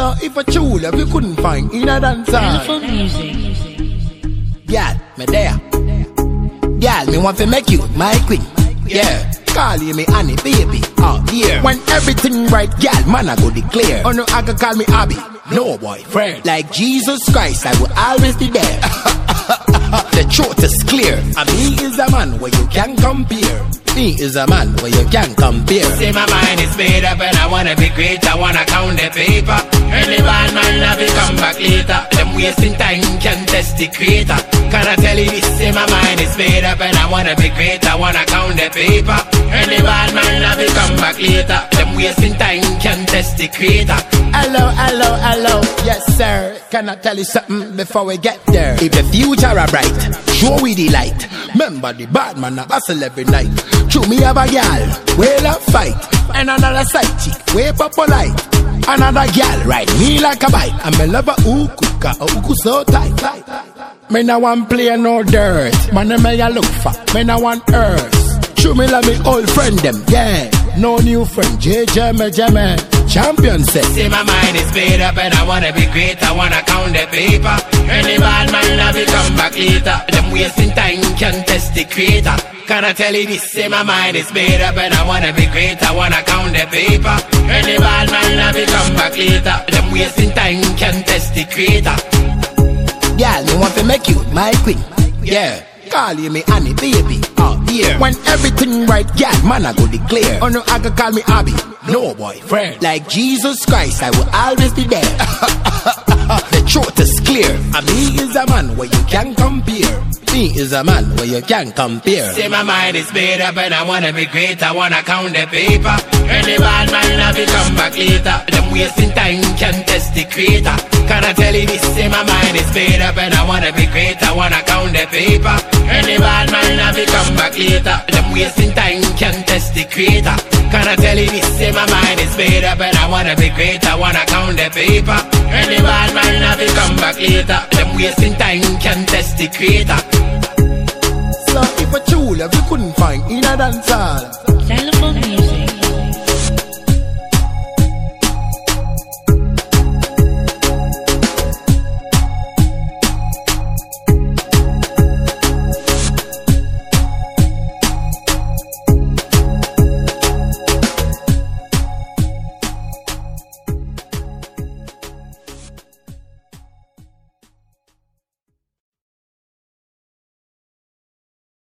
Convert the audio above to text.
So if a true love you couldn't find in a dance hall, girl, me there. Girl, me want to make you my queen. Yeah, call you me honey, baby. Oh, yeah. When everything right, girl, man, I go declare. Oh no, I can call me Abby. No boyfriend. Like Jesus Christ, I will always be there. The truth is clear. And me is a man where you can compare. Me is a man where you can compare. Say my mind is made up and I wanna be great. I wanna count the paper. Any bad man have to come back later. Them wasting time can test the creator. Can I tell you this? Say my mind is made up and I wanna be great. I wanna count the paper. Any bad man have to come back later. Them wasting time can test the creator. Hello, hello, hello. Yes, sir. Can I tell you something before we get there? If the future are bright, show we the light. Remember the bad man a hustle every night. True, me have a girl, we'll a fight. And another side chick, way polite. Another girl ride me like a bike. And me love a uku so tight. Me no want play no dirt. Man, me a look for. Me no want earth. True, me love me old friend them, yeah. No new friend, Jemmy. Champion said. Say my mind is made up and I wanna be great. I wanna count the paper. Any bad man have to come back later. Them wasting time can test the creator. Can I tell you this? Say my mind is made up and I wanna be great. I wanna count the paper. Any bad man have to come back later. Them wasting time can test the creator. Girl, me want to make you my queen. Yeah. Call you me honey, baby. Oh, yeah. When everything right, girl, man, I go declare. Oh no, I can call me Abby. No boyfriend. Like Jesus Christ, I will always be there. The truth is clear. And me is a man where you can compare. Me is a man where you can compare. Say my mind is made up and I wanna be great. I wanna count the paper. Any bad man have to come back later. Them wasting time can test the creator. Can I tell you this? Say my mind is made up and I wanna be great. I wanna count the paper. Any bad man have to come back later. Them wasting time can test the creator. Can I tell you this? Say my mind is made up and I wanna be great. I wanna count the paper. Any bad man have to come back later. Them wasting time can test the creator. So if a true love you couldn't find in a dance hall,